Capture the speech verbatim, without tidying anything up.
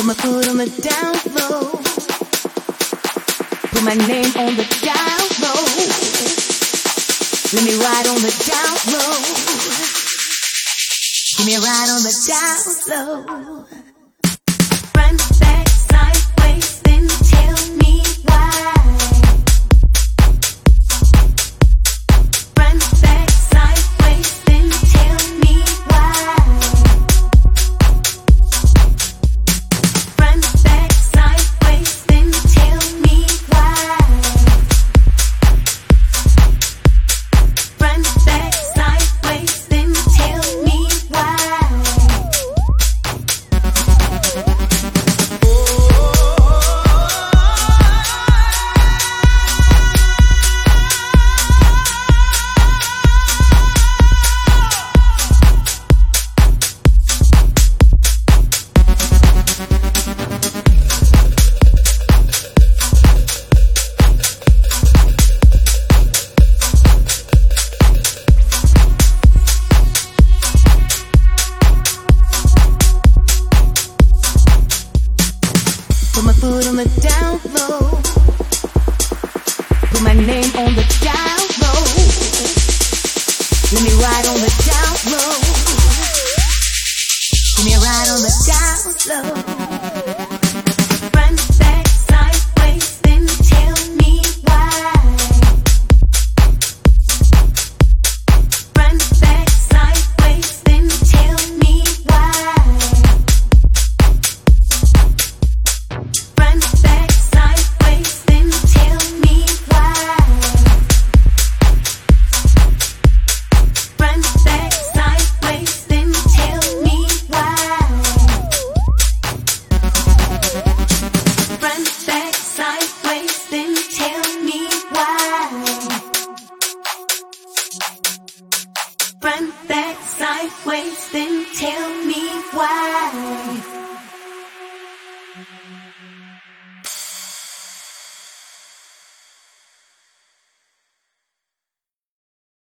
my foot on the down low. Put my name on the down low. Let me ride on the down low. Give me a ride on the down low. Front, back, sideways, then tell me why. Front, back, sideways, then tell me why. Front, back, sideways, then tell me why. Front, back, sideways, then tell me why. Put my foot on the down low. Put my name on the down low. Let me ride on the down low. Give me a ride on the down low.